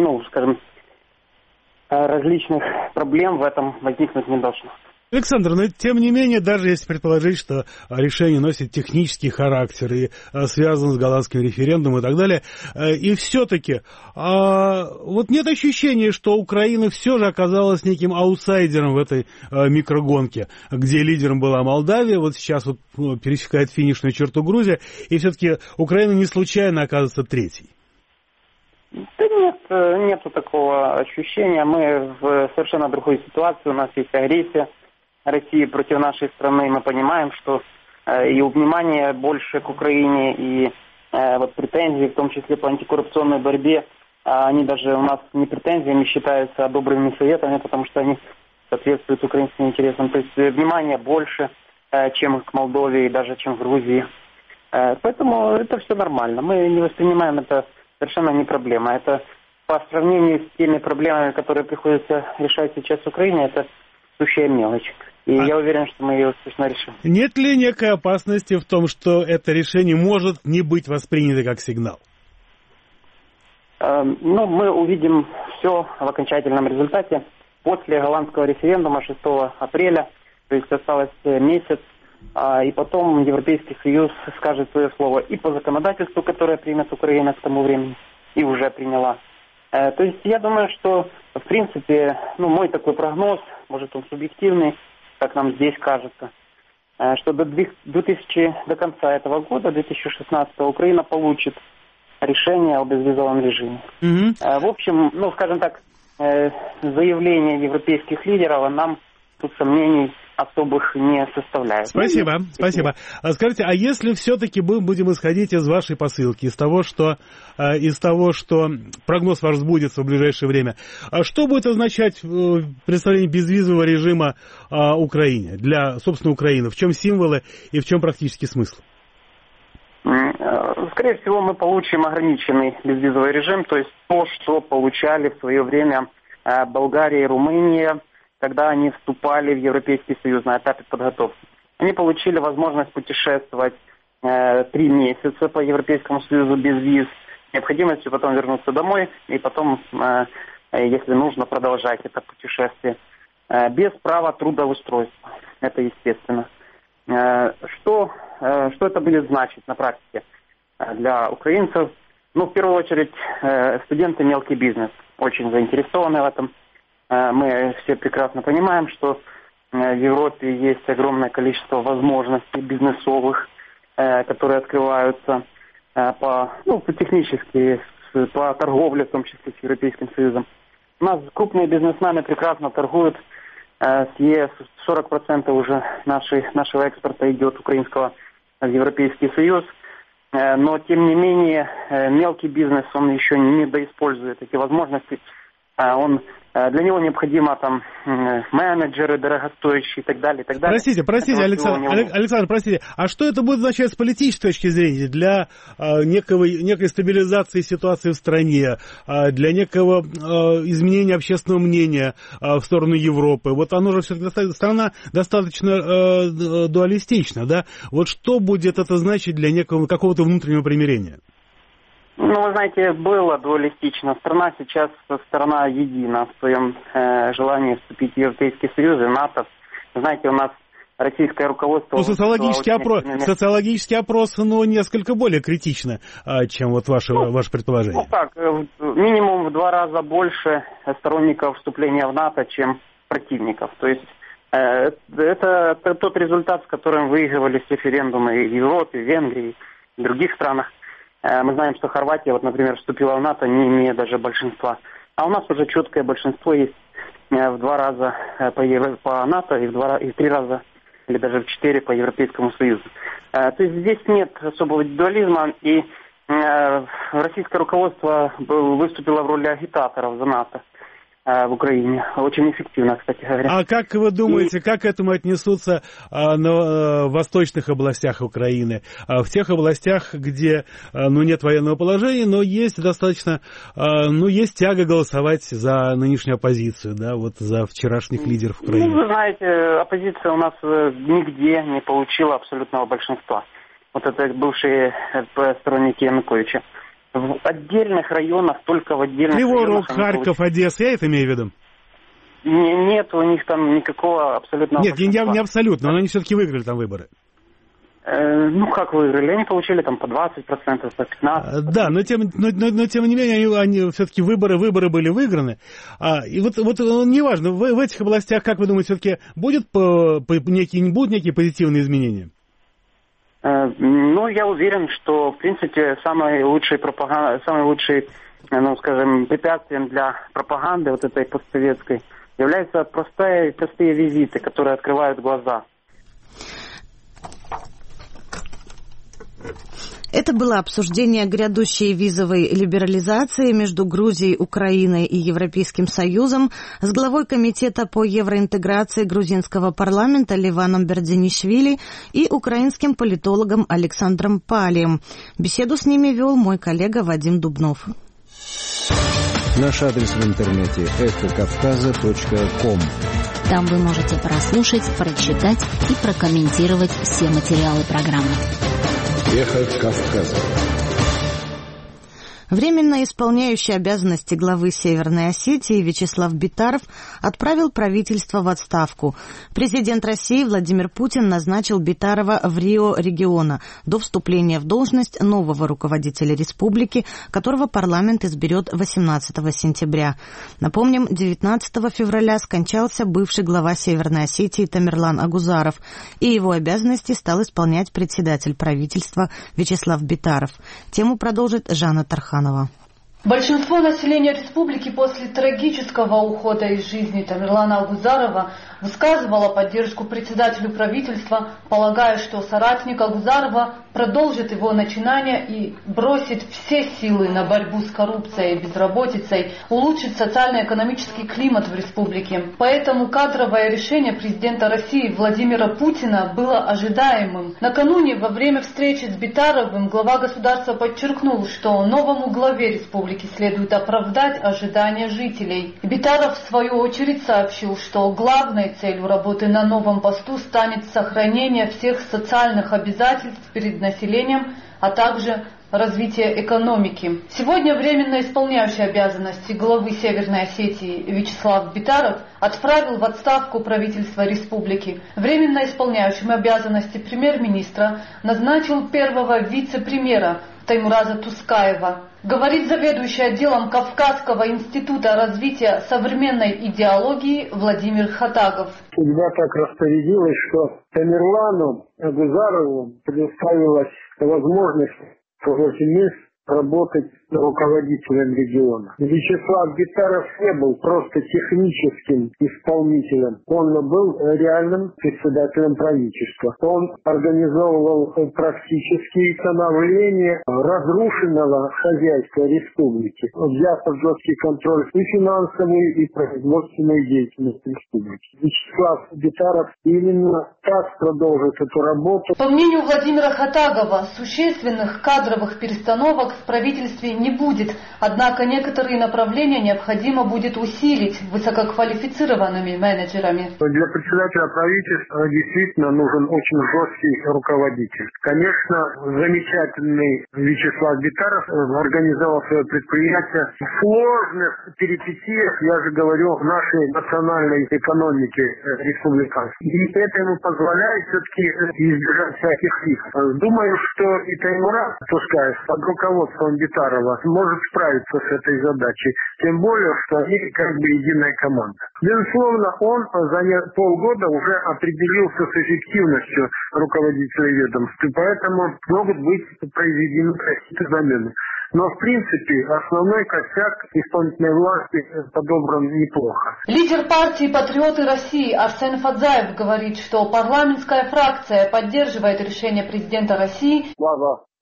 различных проблем в этом возникнуть не должно. Александр, но тем не менее, даже если предположить, что решение носит технический характер и связано с голландским референдумом и так далее, и все-таки вот нет ощущения, что Украина все же оказалась неким аутсайдером в этой микрогонке, где лидером была Молдавия, вот сейчас вот пересекает финишную черту Грузия, и все-таки Украина не случайно оказывается третьей. Да нет, нету такого ощущения. Мы в совершенно другой ситуации, у нас есть агрессия России против нашей страны, мы понимаем, что и внимание больше к Украине, и претензии, в том числе по антикоррупционной борьбе, они даже у нас не претензиями считаются, а добрыми советами, потому что они соответствуют украинским интересам. То есть внимание больше, чем к Молдове и даже чем в Грузии. Поэтому это все нормально. Мы не воспринимаем это совершенно не проблема. Это по сравнению с теми проблемами, которые приходится решать сейчас в Украине, это сущая мелочь. И я уверен, что мы ее успешно решим. Нет ли некой опасности в том, что это решение может не быть воспринято как сигнал? Мы увидим все в окончательном результате. После голландского референдума 6 апреля, то есть осталось месяц, и потом Европейский Союз скажет свое слово и по законодательству, которое примет Украина к тому времени, и уже приняла. То есть я думаю, что в принципе, мой такой прогноз, может он субъективный, как нам здесь кажется, что до конца этого года, 2016, Украина получит решение о безвизовом режиме. В общем, скажем так, заявление европейских лидеров нам тут сомнений особых не составляет. Спасибо. Скажите, а если все-таки мы будем исходить из вашей посылки, из того, что прогноз ваш сбудется в ближайшее время, что будет означать представление безвизового режима Украине, для, собственно, Украины? В чем символы и в чем практический смысл? Скорее всего, мы получим ограниченный безвизовый режим, то есть то, что получали в свое время Болгария и Румыния, когда они вступали в Европейский Союз на этапе подготовки. Они получили возможность путешествовать 3 месяца по Европейскому Союзу без виз, необходимостью потом вернуться домой и потом, если нужно, продолжать это путешествие. Без права трудоустройства. Это естественно. Что это будет значить на практике для украинцев? В первую очередь, студенты, мелкий бизнес очень заинтересованы в этом. Мы все прекрасно понимаем, что в Европе есть огромное количество возможностей бизнесовых, которые открываются технически, по торговле, в том числе с Европейским Союзом. У нас крупные бизнесмены прекрасно торгуют с ЕС, 40% уже нашего экспорта идет украинского в Европейский Союз. Но, тем не менее, мелкий бизнес, он еще не доиспользует эти возможности. Для него необходимо менеджеры дорогостоящие и так далее, и так далее. Простите, Александр, простите. А что это будет означать с политической точки зрения для некой стабилизации ситуации в стране, для некого изменения общественного мнения в сторону Европы? Вот оно же все-таки страна достаточно дуалистична, да? Вот что будет это значить для какого-то внутреннего примирения? Вы знаете, было дуалистично. Страна сейчас страна едина в своем желании вступить в Европейский Союз и НАТО. Знаете, у нас российское руководство... Социологический опрос, несколько более критично, чем вот ваше предположение. Минимум в 2 раза больше сторонников вступления в НАТО, чем противников. То есть это тот результат, с которым выигрывались референдумы и в Европе, в Венгрии, в других странах. Мы знаем, что Хорватия, например, вступила в НАТО, не имея даже большинства. А у нас уже четкое большинство есть в 2 раза по НАТО и в 3 раза или даже в 4 по Европейскому Союзу. То есть здесь нет особого дуализма, и российское руководство выступило в роли агитаторов за НАТО. в Украине. Очень эффективно, кстати говоря. А как вы думаете, как к этому отнесутся на восточных областях Украины? В тех областях, где нет военного положения, но есть достаточно, есть тяга голосовать за нынешнюю оппозицию, да, вот за вчерашних лидеров Украины? Вы знаете, оппозиция у нас нигде не получила абсолютного большинства. Вот это бывшие сторонники Януковича. В отдельных районах, только в отдельных Кривой районах... Рог, Харьков, Одесса, я это имею в виду? Нет, у них там никакого абсолютного большинства. Нет, не абсолютно, но они все-таки выиграли там выборы. Как выиграли? Они получили там по 20%, по 15%. Да, но тем не менее, они все-таки выборы были выиграны. И вот неважно, в этих областях, как вы думаете, все-таки будут некие позитивные изменения? Я уверен, что, в принципе, самый лучший препятствием для пропаганды вот этой постсоветской являются простые визиты, которые открывают глаза. Это было обсуждение грядущей визовой либерализации между Грузией, Украиной и Европейским Союзом с главой Комитета по евроинтеграции грузинского парламента Леваном Бердзинишвили и украинским политологом Александром Палием. Беседу с ними вел мой коллега Вадим Дубнов. Наш адрес в интернете эхокавказа.ком. Там вы можете прослушать, прочитать и прокомментировать все материалы программы. Эхо Кавказа. Временно исполняющий обязанности главы Северной Осетии Вячеслав Битаров отправил правительство в отставку. Президент России Владимир Путин назначил Битарова в Рио региона до вступления в должность нового руководителя республики, которого парламент изберет 18 сентября. Напомним, 19 февраля скончался бывший глава Северной Осетии Тамерлан Агузаров, и его обязанности стал исполнять председатель правительства Вячеслав Битаров. Тему продолжит Жанна Тарханова. Большинство населения республики после трагического ухода из жизни Тамерлана Агузарова высказывало поддержку председателю правительства, полагая, что соратник Агузарова продолжит его начинания и бросит все силы на борьбу с коррупцией и безработицей, улучшит социально-экономический климат в республике. Поэтому кадровое решение президента России Владимира Путина было ожидаемым. Накануне во время встречи с Битаровым глава государства подчеркнул, что новому главе республики следует оправдать ожидания жителей. Битаров в свою очередь сообщил, что главной целью работы на новом посту станет сохранение всех социальных обязательств перед населением, а также развитие экономики. Сегодня временно исполняющий обязанности главы Северной Осетии Вячеслав Битаров отправил в отставку правительство республики. Временно исполняющим обязанности премьер-министра назначил первого вице-премьера Таймураза Тускаева. Говорит заведующий отделом Кавказского института развития современной идеологии Владимир Хатагов. Судьба так распорядилась, что Тамерлану Агузарову предоставилась возможность в эти месяцы работать руководителем региона. Вячеслав Битаров не был просто техническим исполнителем, он был реальным председателем правительства. Он организовывал практически становление разрушенного хозяйства республики, взяв под жесткий контроль и финансовую, и производственную деятельность республики. Вячеслав Битаров именно так продолжит эту работу. По мнению Владимира Хатагова, существенных кадровых перестановок в правительстве не будет, однако некоторые направления необходимо будет усилить высококвалифицированными менеджерами. Для председателя правительства действительно нужен очень жесткий руководитель. Конечно, замечательный Вячеслав Битаров организовал свое предприятие в сложных перипетиях, я же говорю, в нашей национальной экономике республиканской. И это ему позволяет все-таки избежать всяких рисков. Думаю, что и Таймураз Тускаев под руководством Битарова может справиться с этой задачей. Тем более, что они как бы единая команда. Безусловно, он за полгода уже определился с эффективностью руководителя ведомств, и поэтому могут быть произведены какие-то замены. Но, в принципе, основной косяк исполнительной власти подобран неплохо. Лидер партии «Патриоты России» Арсен Фадзаев говорит, что парламентская фракция поддерживает решение президента России. Глава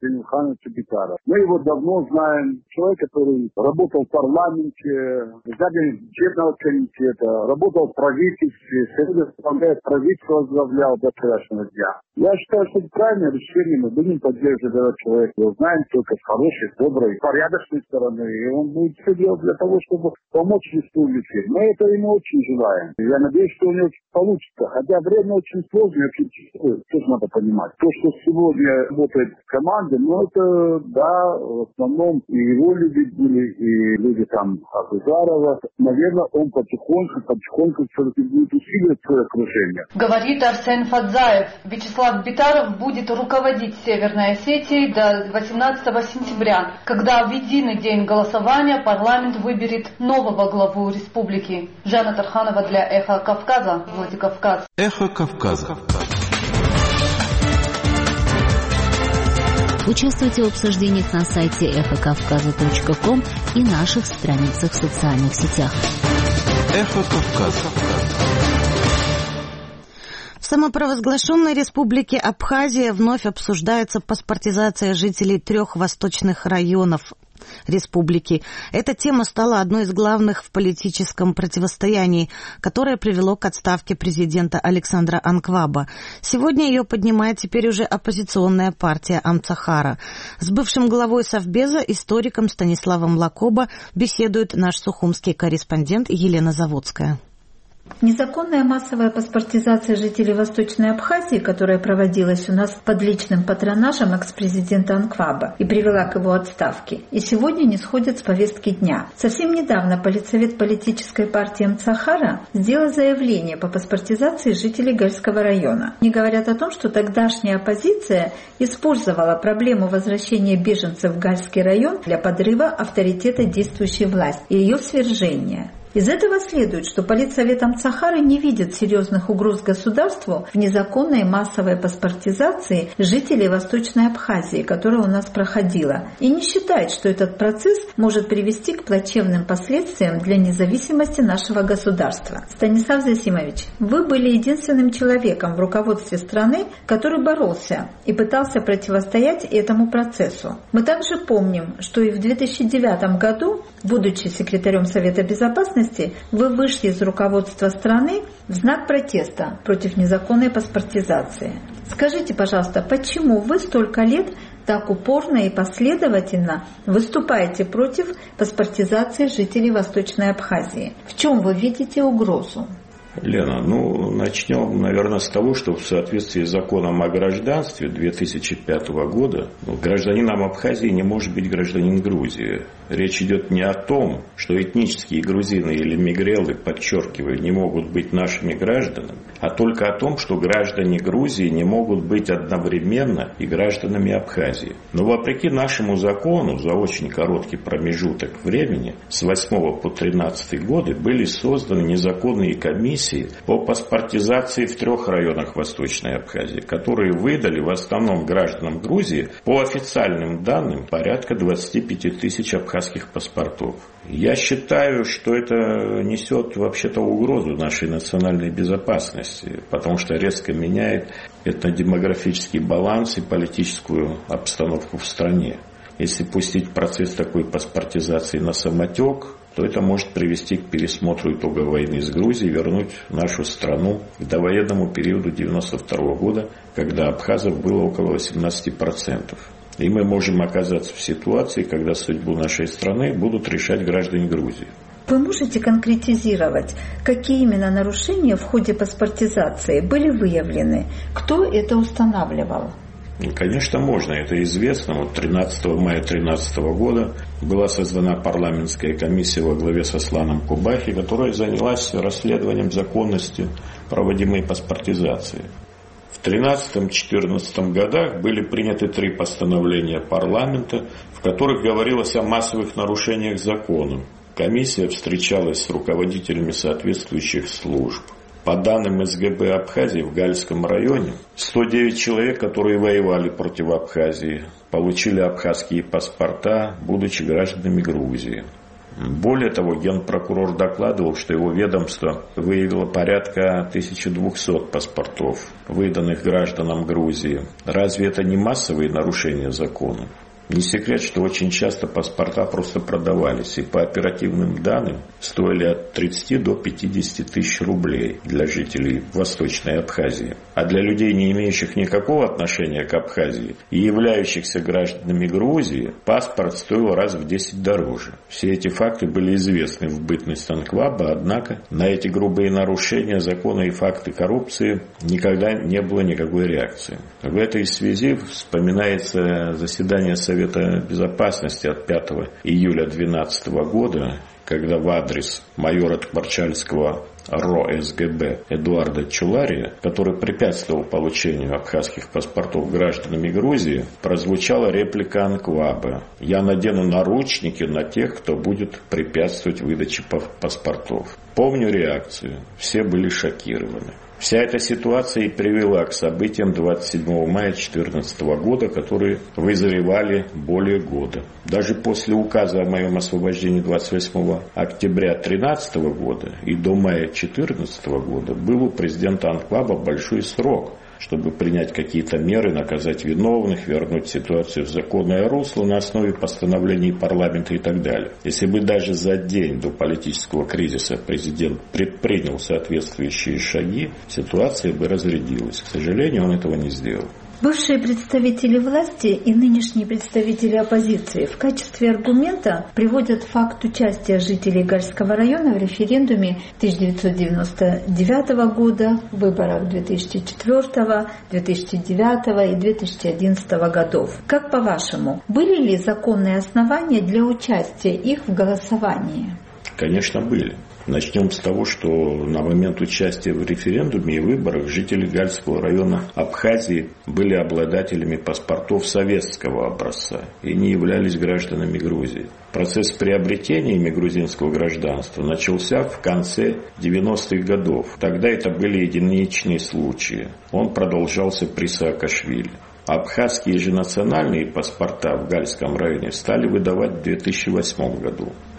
Зенилхановича Битара. Мы его давно знаем. Человек, который работал в парламенте, председатель бюджетного комитета, работал в правительстве, правительство возглавлял до вчерашнего дня. Я считаю, что это правильное решение. Мы будем поддерживать этого человека. Его знаем только с хорошей, доброй, порядочной стороны. И он будет все делать для того, чтобы помочь республике. Мы это ему очень желаем. Я надеюсь, что у него получится. Хотя время очень сложное, очень тяжелое. Тоже надо понимать. То, что сегодня работает в команде, но это, да, в основном и его люди были, и люди там Агузарова. Наверное, он потихоньку все-таки будет усиливать свое окружение. Говорит Арсен Фадзаев. Вячеслав Битаров будет руководить Северной Осетией до 18 сентября, когда в единый день голосования парламент выберет нового главу республики. Жанна Тарханова для «Эхо Кавказа», Владикавказ. «Эхо Кавказа». Участвуйте в обсуждениях на сайте эхокавказа.ком и наших страницах в социальных сетях. «Эхо Кавказа». В самопровозглашенной республике Абхазия вновь обсуждается паспортизация жителей 3 восточных районов республики. Эта тема стала одной из главных в политическом противостоянии, которое привело к отставке президента Александра Анкваба. Сегодня ее поднимает теперь уже оппозиционная партия Амцахара. С бывшим главой Совбеза, историком Станиславом Лакоба, беседует наш сухумский корреспондент Елена Заводская. Незаконная массовая паспортизация жителей Восточной Абхазии, которая проводилась у нас под личным патронажем экс-президента Анкваба и привела к его отставке, и сегодня не сходит с повестки дня. Совсем недавно политсовет политической партии Амцахара сделал заявление по паспортизации жителей Гальского района. Они говорят о том, что тогдашняя оппозиция использовала проблему возвращения беженцев в Гальский район для подрыва авторитета действующей власти и ее свержения. Из этого следует, что политсовет Амцахары не видит серьезных угроз государству в незаконной массовой паспортизации жителей Восточной Абхазии, которая у нас проходила, и не считает, что этот процесс может привести к плачевным последствиям для независимости нашего государства. Станислав Засимович, вы были единственным человеком в руководстве страны, который боролся и пытался противостоять этому процессу. Мы также помним, что и в 2009 году, будучи секретарем Совета Безопасности, вы вышли из руководства страны в знак протеста против незаконной паспортизации. Скажите, пожалуйста, почему вы столько лет так упорно и последовательно выступаете против паспортизации жителей Восточной Абхазии? В чем вы видите угрозу? Лена, начнем, наверное, с того, что в соответствии с законом о гражданстве 2005 года гражданином Абхазии не может быть гражданин Грузии. Речь идет не о том, что этнические грузины или мигрелы, подчеркиваю, не могут быть нашими гражданами, а только о том, что граждане Грузии не могут быть одновременно и гражданами Абхазии. Но вопреки нашему закону за очень короткий промежуток времени, с 8 по 13 годы, были созданы незаконные комиссии по паспортизации в 3 районах Восточной Абхазии, которые выдали в основном гражданам Грузии по официальным данным порядка 25 тысяч абхазских паспортов. Я считаю, что это несет вообще-то угрозу нашей национальной безопасности, потому что резко меняет этнодемографический баланс и политическую обстановку в стране. Если пустить процесс такой паспортизации на самотек, то это может привести к пересмотру итога войны с Грузией, вернуть нашу страну к довоенному периоду 1992 года, когда абхазов было около 18%. И мы можем оказаться в ситуации, когда судьбу нашей страны будут решать граждане Грузии. Вы можете конкретизировать, какие именно нарушения в ходе паспортизации были выявлены? Кто это устанавливал? Конечно, можно, это известно. 13 мая 2013 года была создана парламентская комиссия во главе с Асланом Кубахи, которая занялась расследованием законности проводимой паспортизации. В 2013-2014 годах были приняты 3 постановления парламента, в которых говорилось о массовых нарушениях закона. Комиссия встречалась с руководителями соответствующих служб. По данным СГБ Абхазии в Гальском районе, 109 человек, которые воевали против Абхазии, получили абхазские паспорта, будучи гражданами Грузии. Более того, генпрокурор докладывал, что его ведомство выявило порядка 1200 паспортов, выданных гражданам Грузии. Разве это не массовые нарушения закона? Не секрет, что очень часто паспорта просто продавались и по оперативным данным стоили от 30 до 50 тысяч рублей для жителей Восточной Абхазии. А для людей, не имеющих никакого отношения к Абхазии и являющихся гражданами Грузии, паспорт стоил раз в 10 дороже. Все эти факты были известны в бытность Анкваба, однако на эти грубые нарушения закона и факты коррупции никогда не было никакой реакции. В этой связи вспоминается заседание Совета Безопасности от 5 июля 2012 года, когда в адрес майора Тмарчальского РО СГБ Эдуарда Чулария, который препятствовал получению абхазских паспортов гражданами Грузии, прозвучала реплика Анкваба: «Я надену наручники на тех, кто будет препятствовать выдаче паспортов». Помню реакцию. Все были шокированы. Вся эта ситуация и привела к событиям 27 мая 2014 года, которые вызревали более года. Даже после указа о моем освобождении 28 октября 2013 года и до мая 2014 года был у президента Анкваба большой срок, чтобы принять какие-то меры, наказать виновных, вернуть ситуацию в законное русло на основе постановлений парламента и так далее. Если бы даже за день до политического кризиса президент предпринял соответствующие шаги, ситуация бы разрядилась. К сожалению, он этого не сделал. Бывшие представители власти и нынешние представители оппозиции в качестве аргумента приводят факт участия жителей Гальского района в референдуме 1999 года, в выборах 2004, 2009 и 2011 годов. Как по-вашему, были ли законные основания для участия их в голосовании? Конечно, были. Начнем с того, что на момент участия в референдуме и выборах жители Гальского района Абхазии были обладателями паспортов советского образца и не являлись гражданами Грузии. Процесс приобретения ими грузинского гражданства начался в конце 90-х годов. Тогда это были единичные случаи. Он продолжался при Саакашвили. Абхазские же национальные паспорта в Гальском районе стали выдавать в 2008 году. В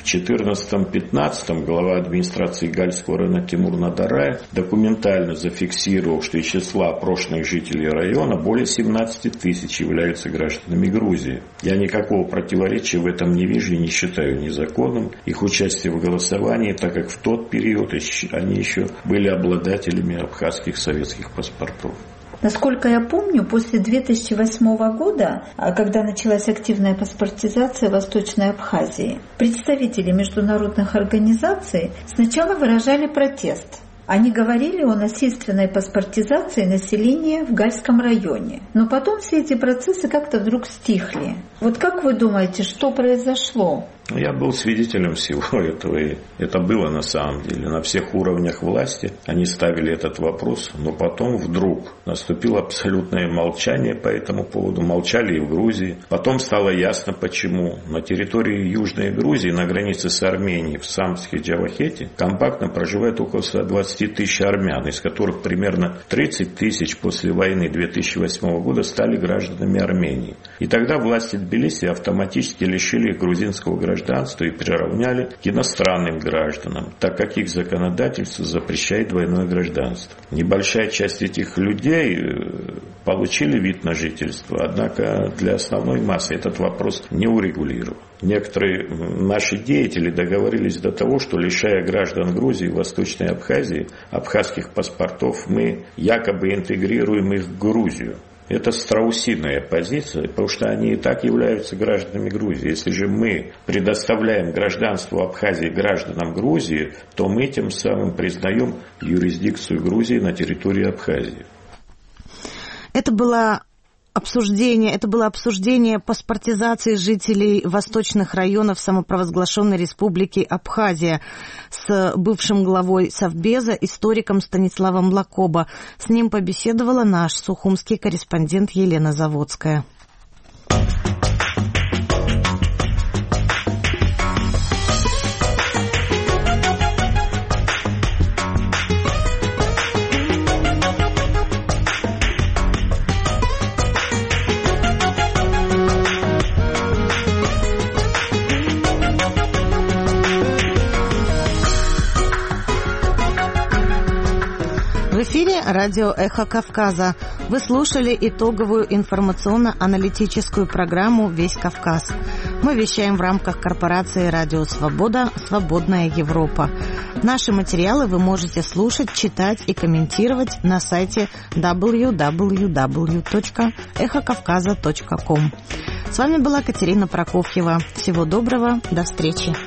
2014-2015 глава администрации Гальского района Тимур Надарай документально зафиксировал, что из числа опрошенных жителей района более 17 тысяч являются гражданами Грузии. Я никакого противоречия в этом не вижу и не считаю незаконным их участие в голосовании, так как в тот период они еще были обладателями абхазских советских паспортов. Насколько я помню, после 2008 года, когда началась активная паспортизация Восточной Абхазии, представители международных организаций сначала выражали протест. Они говорили о насильственной паспортизации населения в Гальском районе. Но потом все эти процессы как-то вдруг стихли. Вот как вы думаете, что произошло? Я был свидетелем всего этого, и это было на самом деле. На всех уровнях власти они ставили этот вопрос, но потом вдруг наступило абсолютное молчание по этому поводу. Молчали и в Грузии. Потом стало ясно, почему. На территории Южной Грузии, на границе с Арменией, в Самске, Джавахете, компактно проживает около 120 тысяч армян, из которых примерно 30 тысяч после войны 2008 года стали гражданами Армении. И тогда власти Тбилиси автоматически лишили их грузинского гражданства и приравняли к иностранным гражданам, так как их законодательство запрещает двойное гражданство. Небольшая часть этих людей получили вид на жительство, однако для основной массы этот вопрос не урегулирован. Некоторые наши деятели договорились до того, что, лишая граждан Грузии и Восточной Абхазии абхазских паспортов, мы якобы интегрируем их в Грузию. Это страусиная позиция, потому что они и так являются гражданами Грузии. Если же мы предоставляем гражданство Абхазии гражданам Грузии, то мы тем самым признаем юрисдикцию Грузии на территории Абхазии. Это было обсуждение паспортизации жителей восточных районов самопровозглашенной республики Абхазия с бывшим главой Совбеза, историком Станиславом Лакоба. С ним побеседовала наш сухумский корреспондент Елена Заводская. радио «Эхо Кавказа». Вы слушали итоговую информационно-аналитическую программу «Весь Кавказ». Мы вещаем в рамках корпорации «Радио Свобода. Свободная Европа». Наши материалы вы можете слушать, читать и комментировать на сайте www.эхокавказа.ком. С вами была Катерина Прокофьева. Всего доброго, до встречи.